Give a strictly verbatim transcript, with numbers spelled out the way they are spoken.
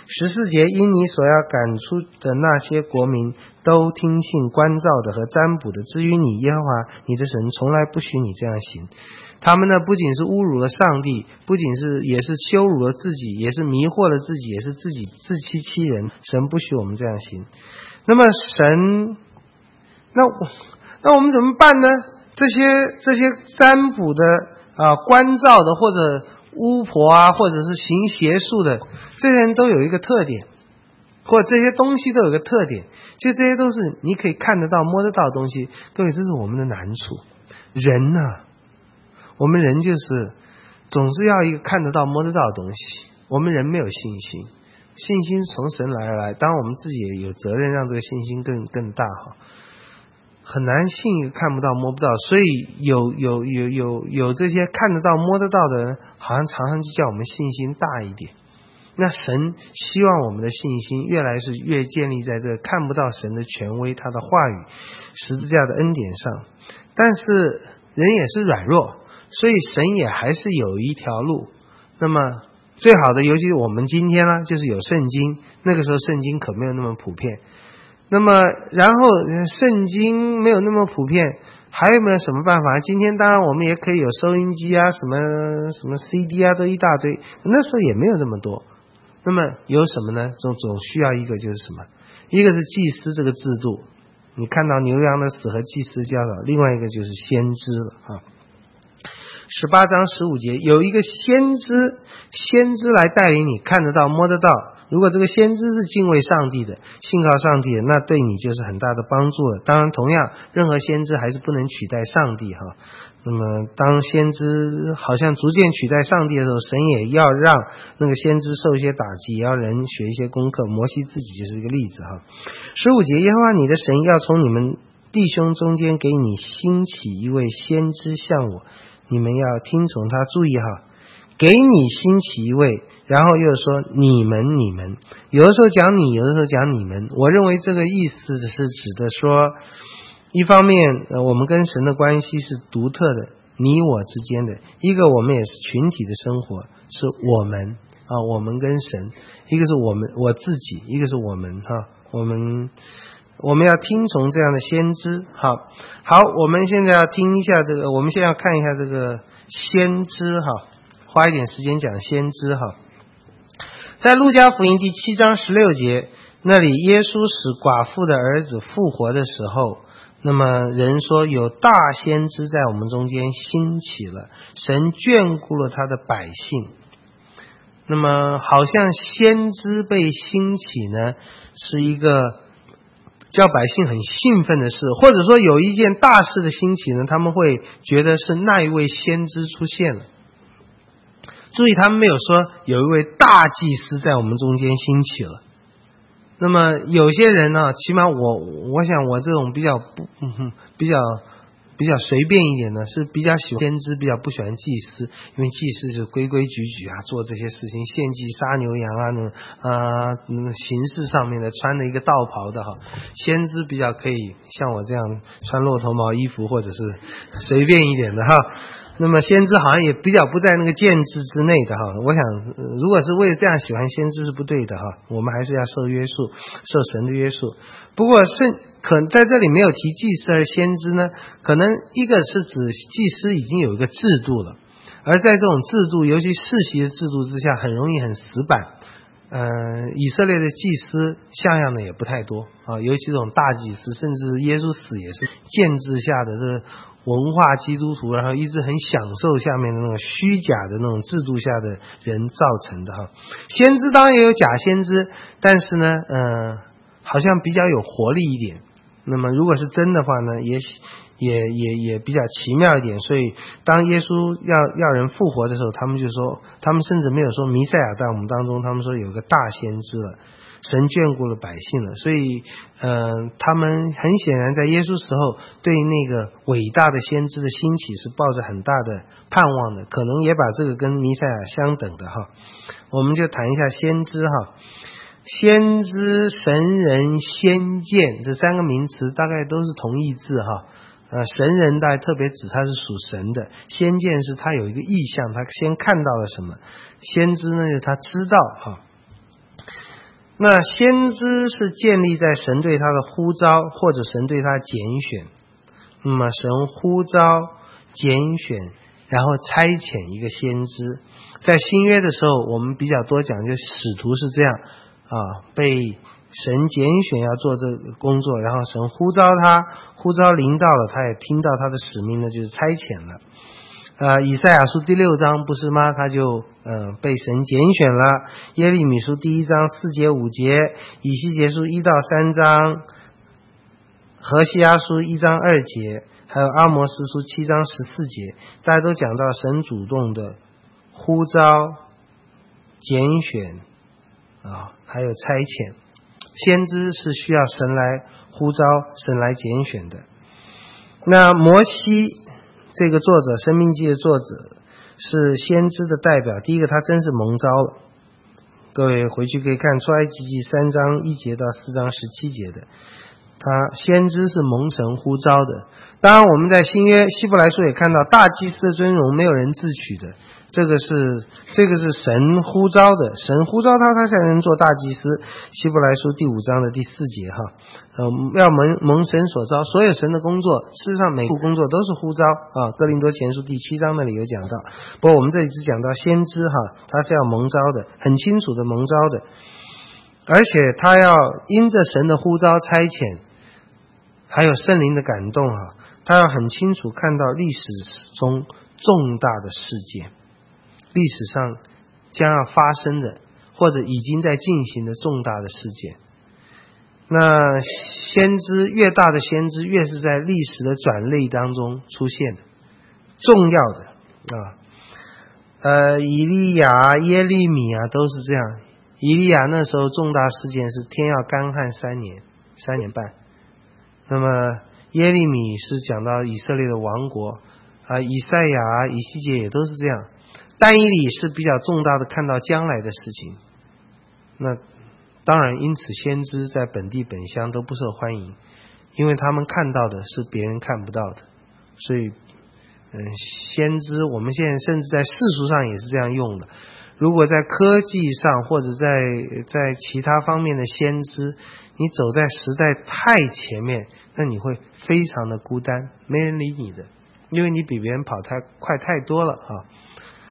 十四节，因你所要赶出的那些国民都听信关照的和占卜的，至于你耶和华你的神从来不许你这样行。他们呢不仅是侮辱了上帝，不仅是也是羞辱了自己，也是迷惑了自己，也是自己自欺欺人。神不许我们这样行。那么神，那那我们怎么办呢？这些这些占卜的啊、关照的，或者巫婆啊，或者是行邪术的，这些人都有一个特点，或者这些东西都有一个特点，就这些都是你可以看得到摸得到的东西。各位，这是我们的难处。人啊，我们人就是总是要一个看得到摸得到的东西。我们人没有信心，信心是从神来而来，当然我们自己也有责任让这个信心更更大哈。很难信一个看不到摸不到，所以有有有有有这些看得到摸得到的人，好像常常就叫我们信心大一点。那神希望我们的信心越来是越建立在这个看不到神的权威，他的话语十字架的恩典上。但是人也是软弱，所以神也还是有一条路。那么最好的，尤其是我们今天呢，就是有圣经。那个时候圣经可没有那么普遍。那么然后圣经没有那么普遍，还有没有什么办法？今天当然我们也可以有收音机啊，什么什么 C D 啊，都一大堆。那时候也没有那么多。那么有什么呢？总总需要一个就是什么？一个是祭司这个制度，你看到牛羊的死和祭司教导；另外一个就是先知了啊。十八章十五节有一个先知，先知来带领你看得到摸得到。如果这个先知是敬畏上帝的，信靠上帝的，那对你就是很大的帮助了。当然同样任何先知还是不能取代上帝哈。那么当先知好像逐渐取代上帝的时候，神也要让那个先知受一些打击，也要人学一些功课。摩西自己就是一个例子哈。十五节，耶和华你的神要从你们弟兄中间给你兴起一位先知像我，你们要听从他。注意哈，给你兴起一位，然后又说你们你们，有的时候讲你，有的时候讲你们。我认为这个意思是指的说，一方面呃，我们跟神的关系是独特的，你我之间的；一个我们也是群体的生活，是我们啊，我们跟神，一个是我们我自己，一个是我们哈，我们我们要听从这样的先知。好，好，我们现在要听一下这个，我们现在要看一下这个先知哈，花一点时间讲先知哈。在路加福音第七章十六节那里，耶稣使寡妇的儿子复活的时候，那么人说有大先知在我们中间兴起了，神眷顾了他的百姓。那么好像先知被兴起呢，是一个叫百姓很兴奋的事，或者说有一件大事的兴起呢，他们会觉得是那一位先知出现了。注意，他们没有说有一位大祭司在我们中间兴起了。那么有些人呢，起码我我想我这种比较不、嗯、比较比较随便一点的，是比较喜欢先知，比较不喜欢祭司，因为祭司是规规矩矩啊，做这些事情，献祭杀牛羊啊，那种啊、呃、形式上面的，穿了一个道袍的哈。先知比较可以像我这样穿骆驼毛衣服，或者是随便一点的哈。那么先知好像也比较不在那个建制之内的哈。我想、呃、如果是为了这样喜欢先知是不对的哈，我们还是要受约束，受神的约束。不过圣可在这里没有提祭司和先知呢，可能一个是指祭司已经有一个制度了，而在这种制度，尤其世袭的制度之下，很容易很死板。呃，以色列的祭司像样的也不太多啊，尤其这种大祭司，甚至耶稣死也是建制下的这个文化基督徒，然后一直很享受下面的那种虚假的那种制度下的人造成的哈。先知当然也有假先知，但是呢，呃，好像比较有活力一点。那么如果是真的话呢，也也也也比较奇妙一点。所以当耶稣要要人复活的时候，他们就说，他们甚至没有说弥赛亚在我们当中，他们说有个大先知了。神眷顾了百姓了，所以呃，他们很显然在耶稣时候对那个伟大的先知的兴起是抱着很大的盼望的，可能也把这个跟弥赛亚相等的哈。我们就谈一下先知哈，先知、神人、先见这三个名词大概都是同义字哈。呃，神人大概特别指他是属神的，先见是他有一个意象，他先看到了什么，先知呢就是他知道哈。 那先知是建立在神对他的呼召或者神对他拣选，那么神呼召拣选然后差遣一个先知。在新约的时候我们比较多讲就使徒是这样啊，被神拣选要做这个工作，然后神呼召他，呼召临到了，他也听到他的使命呢，就是差遣了。呃，以赛亚书第六章不是吗？他就呃被神拣选了。耶利米书第一章四节五节，以西结书一到三章，何西阿书一章二节，还有阿摩司书七章十四节，大家都讲到神主动的呼召、拣选啊，还有差遣。先知是需要神来呼召、神来拣选的。那摩西这个作者，申命记的作者是先知的代表。第一个，他真是蒙召了，各位回去可以看出埃及记三章一节到四章十七节的，他先知是蒙神呼召的。当然我们在新约希伯来书也看到大祭司的尊荣没有人自取的，这个是这个是神呼召的，神呼召他，他才能做大祭司。希伯来书第五章的第四节哈，呃，要蒙蒙神所召，所有神的工作，事实上每个工作都是呼召啊。哥林多前书第七章那里有讲到，不过我们这里只讲到先知哈，他是要蒙召的，很清楚的蒙召的，而且他要因着神的呼召差遣，还有圣灵的感动哈，他要很清楚看到历史中重大的事件。历史上将要发生的或者已经在进行的重大的事件。那先知越大的先知越是在历史的转类当中出现的重要的啊，呃，以利亚、耶利米啊都是这样。以利亚那时候重大事件是天要干旱三年三年半，那么耶利米是讲到以色列的亡国啊，以赛亚、以西结也都是这样。但以理是比较重大的看到将来的事情，那当然因此先知在本地本乡都不受欢迎，因为他们看到的是别人看不到的。所以嗯，先知我们现在甚至在世俗上也是这样用的。如果在科技上或者在在其他方面的先知，你走在时代太前面，那你会非常的孤单，没人理你的，因为你比别人跑太快太多了啊。